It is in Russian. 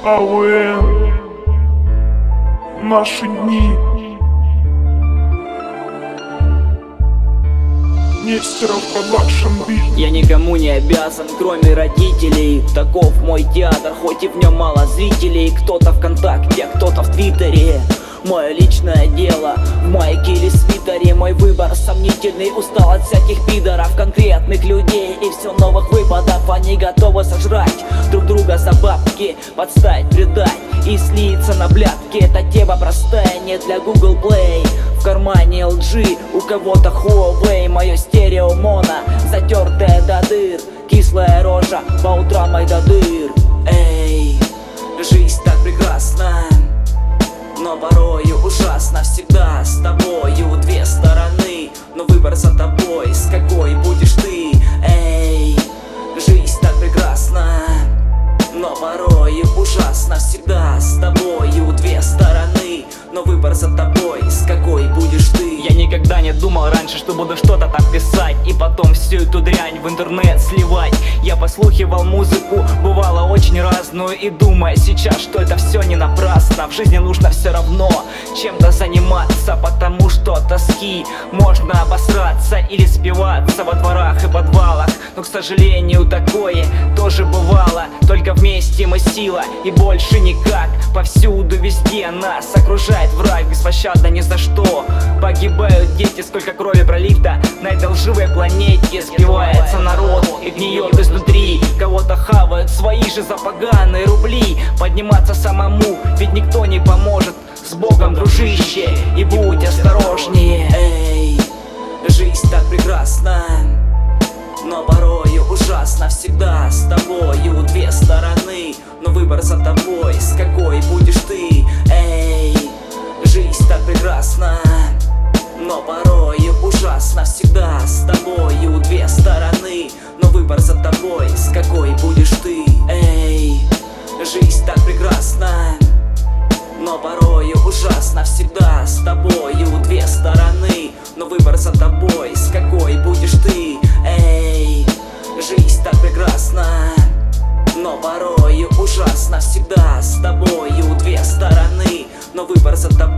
АВН. Наши дни. Нестеров продакшн бит. Я никому не обязан, кроме родителей. Таков мой театр, хоть и в нем мало зрителей. Кто-то ВКонтакте, кто-то в Твиттере. Мое личное дело в майке или свитере. Мой выбор сомнительный, устал от всяких пидоров, конкретных людей и все новых выпадов. Они готовы сожрать друг друга за бабки, подставить, предать и слиться на блядки. Эта тема простая, не для Google Play. В кармане LG, у кого-то Huawei. Мое стерео моно, затертая до дыр. Кислая рожа, по утрам ай до дыр. Эй, жизнь так прекрасна, но порою ужасно. Всегда с тобою две стороны, но выбор за тобой, с какой будешь ты. Эй, жизнь так прекрасна, но порою ужасно. Всегда с тобою две стороны, но выбор за тобой, с какой будешь ты. Я никогда не думал раньше, что буду что-то так писать и потом всю эту дрянь в интернет сливать. Я послухивал музыку, бывало очень разную, и думая сейчас, что это все не напрасно. В жизни нужно все равно чем-то заниматься, потому что от тоски можно обосраться или спиваться во дворах и подвалах. Но, к сожалению, такое тоже бывало. Только вместе мы сила и больше никак. Повсюду, везде нас окружает враг, беспощадно ни за что. Погибают дети, сколько крови пролито на этой лживой планете. Сбивается народ и гниет изнутри. Кого-то хавают свои же запоганые рубли. Подниматься самому, ведь никто не поможет. С Богом, дружище, и будь осторожнее. Эй, жизнь так прекрасна, но порою ужасно. Всегда с тобою две стороны, но выбор за тобой, с какой будешь ты. Эй, жизнь так прекрасна, но порою ужасно. Всегда с тобою две стороны, но выбор за тобой, с какой будешь ты. Эй, жизнь так прекрасна, но порою ужасно. Всегда с тобою две стороны, но выбор за тобой, с какой будешь ты. Эй, жизнь так прекрасна, но порою ужасно. Всегда с тобою две стороны, но выбор за тобой.